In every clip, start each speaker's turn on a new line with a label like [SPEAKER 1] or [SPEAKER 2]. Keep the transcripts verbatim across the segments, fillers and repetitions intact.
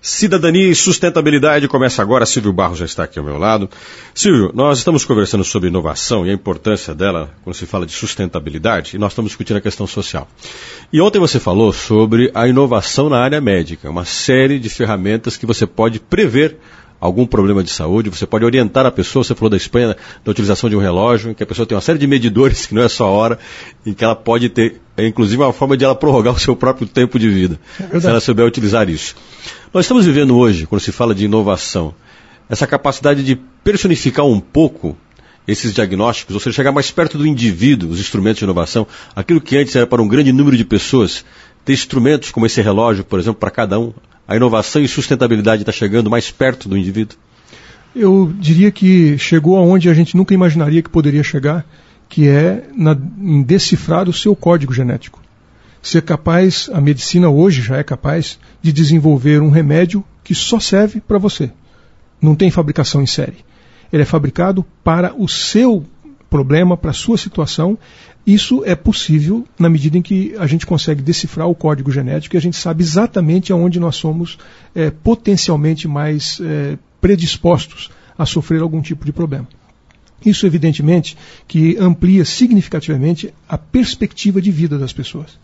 [SPEAKER 1] Cidadania e Sustentabilidade começa agora. Silvio Barros já está aqui ao meu lado. Silvio, nós estamos conversando sobre inovação e a importância dela quando se fala de sustentabilidade, e nós estamos discutindo a questão social. E ontem você falou sobre a inovação na área médica, uma série de ferramentas que você pode prever algum problema de saúde, você pode orientar a pessoa. Você falou da Espanha, da utilização de um relógio, em que a pessoa tem uma série de medidores, que não é só a hora, em que ela pode ter, é, inclusive, uma forma de ela prorrogar o seu próprio tempo de vida, é se ela souber utilizar isso. Nós estamos vivendo hoje, quando se fala de inovação, essa capacidade de personificar um pouco esses diagnósticos, ou seja, chegar mais perto do indivíduo, os instrumentos de inovação, aquilo que antes era para um grande número de pessoas, ter instrumentos como esse relógio, por exemplo, para cada um. A inovação e sustentabilidade está chegando mais perto do indivíduo?
[SPEAKER 2] Eu diria que chegou aonde a gente nunca imaginaria que poderia chegar, que é na, em decifrar o seu código genético. Ser capaz, a medicina hoje já é capaz de desenvolver um remédio que só serve para você. Não tem fabricação em série. Ele é fabricado para o seu problema, para a sua situação. Isso é possível na medida em que a gente consegue decifrar o código genético e a gente sabe exatamente aonde nós somos é, potencialmente mais é, predispostos a sofrer algum tipo de problema. Isso, evidentemente, que amplia significativamente a perspectiva de vida das pessoas.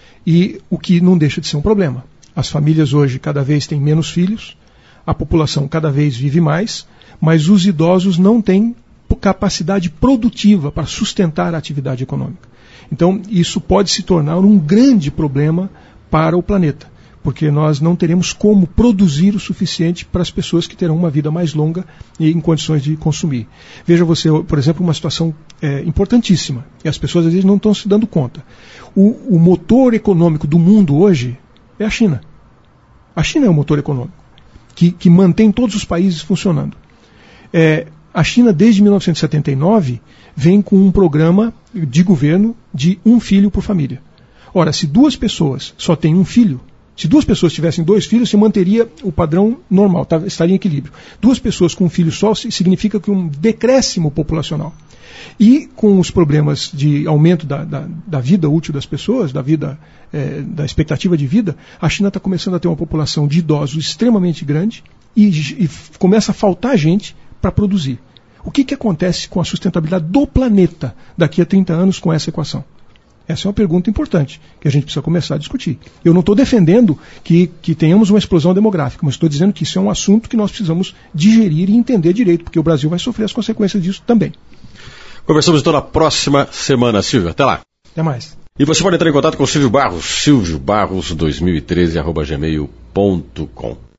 [SPEAKER 2] E o que não deixa de ser um problema. As famílias hoje cada vez têm menos filhos, a população cada vez vive mais, mas os idosos não têm capacidade produtiva para sustentar a atividade econômica. Então, isso pode se tornar um grande problema para o planeta, porque nós não teremos como produzir o suficiente para as pessoas que terão uma vida mais longa e em condições de consumir. Veja você, por exemplo, uma situação é, importantíssima, e as pessoas às vezes não estão se dando conta. O, o motor econômico do mundo hoje é a China. A China é o motor econômico, que, que mantém todos os países funcionando. É, A China, desde mil novecentos e setenta e nove, vem com um programa de governo de um filho por família. Ora, se duas pessoas só têm um filho, se duas pessoas tivessem dois filhos, se manteria o padrão normal, tá, estaria em equilíbrio. Duas pessoas com um filho só significa que um decréscimo populacional. E com os problemas de aumento da, da, da vida útil das pessoas, da vida, é, da expectativa de vida, a China está começando a ter uma população de idosos extremamente grande e, e começa a faltar gente para produzir. O que, que acontece com a sustentabilidade do planeta daqui a trinta anos com essa equação? Essa é uma pergunta importante que a gente precisa começar a discutir. Eu não estou defendendo que, que tenhamos uma explosão demográfica, mas estou dizendo que isso é um assunto que nós precisamos digerir e entender direito, porque o Brasil vai sofrer as consequências disso também.
[SPEAKER 1] Conversamos então na próxima semana, Silvio. Até lá.
[SPEAKER 2] Até mais.
[SPEAKER 1] E você pode entrar em contato com o Silvio Barros, silvio barros dois mil e treze arroba gmail ponto com.